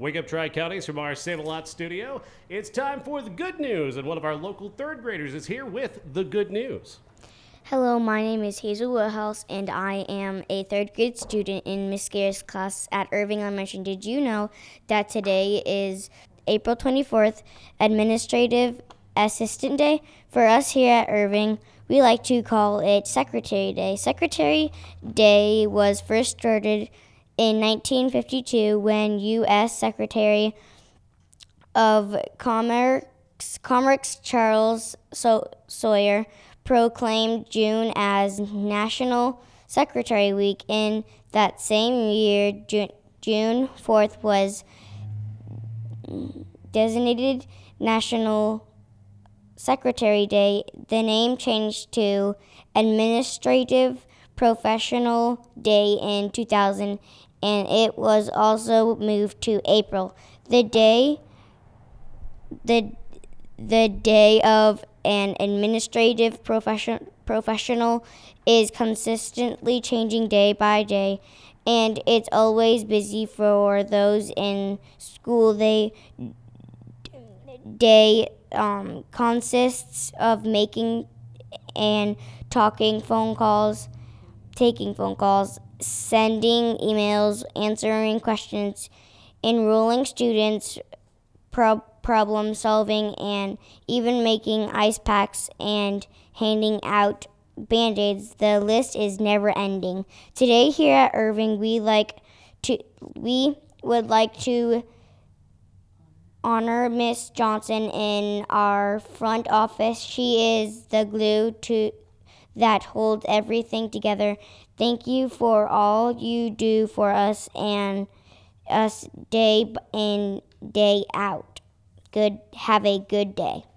Wake up, Tri-Counties, from our Save-A-Lot studio. It's time for the good news, and one of our local third graders is here with the good news. Hello, my name is Hazel Woodhouse, and I am a third grade student in Miss Gare's class at Irving Elementary. Did you know that today is April 24th, Administrative Assistant Day? For us here at Irving, we like to call it Secretary Day. Secretary Day was first started in 1952 when U.S. Secretary of Commerce Charles Sawyer proclaimed June as National Secretary Week. In that same year, June 4th was designated National Secretary Day. The name changed to Administrative Professional Day in 2000, and it was also moved to April. The day of an administrative professional is consistently changing day by day, and it's always busy for those in school. Day consists of making and taking phone calls, sending emails, answering questions, enrolling students, problem solving, and even making ice packs and handing out Band-Aids. The list is never ending. Today here at Irving, we would like to honor Miss Johnson in our front office. She is the glue that holds everything together. Thank you for all you do for us and us day in, day out. Have a good day.